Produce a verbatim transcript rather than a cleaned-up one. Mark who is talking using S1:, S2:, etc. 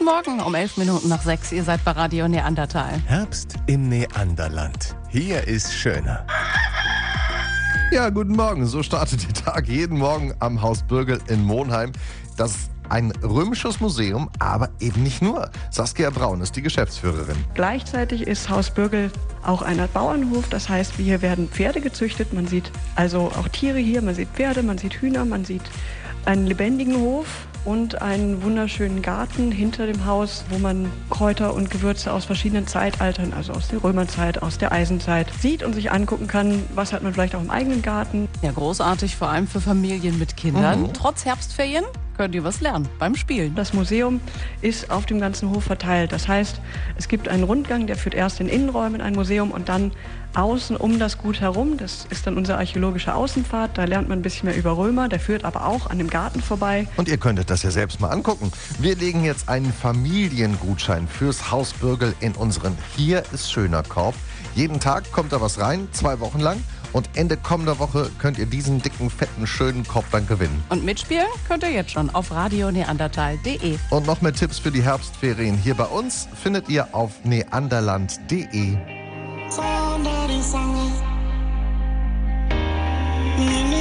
S1: Guten Morgen um elf Minuten nach sechs. Ihr seid bei Radio Neandertal.
S2: Herbst im Neanderland. Hier ist schöner. Ja, guten Morgen. So startet der Tag jeden Morgen am Haus Bürgel in Monheim. Das ist ein römisches Museum, aber eben nicht nur. Saskia Braun ist die Geschäftsführerin.
S3: Gleichzeitig ist Haus Bürgel auch ein Bauernhof. Das heißt, hier werden Pferde gezüchtet. Man sieht also auch Tiere hier. Man sieht Pferde, man sieht Hühner, man sieht einen lebendigen Hof und einen wunderschönen Garten hinter dem Haus, wo man Kräuter und Gewürze aus verschiedenen Zeitaltern, also aus der Römerzeit, aus der Eisenzeit, sieht und sich angucken kann, was hat man vielleicht auch im eigenen Garten.
S1: Ja, großartig, vor allem für Familien mit Kindern.
S2: Mhm.
S1: Trotz Herbstferien könnt ihr was lernen beim Spielen.
S3: Das Museum ist auf dem ganzen Hof verteilt. Das heißt, es gibt einen Rundgang, der führt erst in Innenräume in ein Museum und dann außen um das Gut herum. Das ist dann unsere archäologische Außenfahrt. Da lernt man ein bisschen mehr über Römer. Der führt aber auch an dem Garten vorbei.
S2: Und ihr könntet das ja selbst mal angucken. Wir legen jetzt einen Familiengutschein fürs Haus Bürgel in unseren Hier ist schöner Korb. Jeden Tag kommt da was rein, zwei Wochen lang. Und Ende kommender Woche könnt ihr diesen dicken, fetten, schönen Korb dann gewinnen.
S1: Und mitspielen könnt ihr jetzt schon auf radio neandertal punkt de.
S2: Und noch mehr Tipps für die Herbstferien hier bei uns findet ihr auf neanderland punkt de.
S4: Somebody sang it.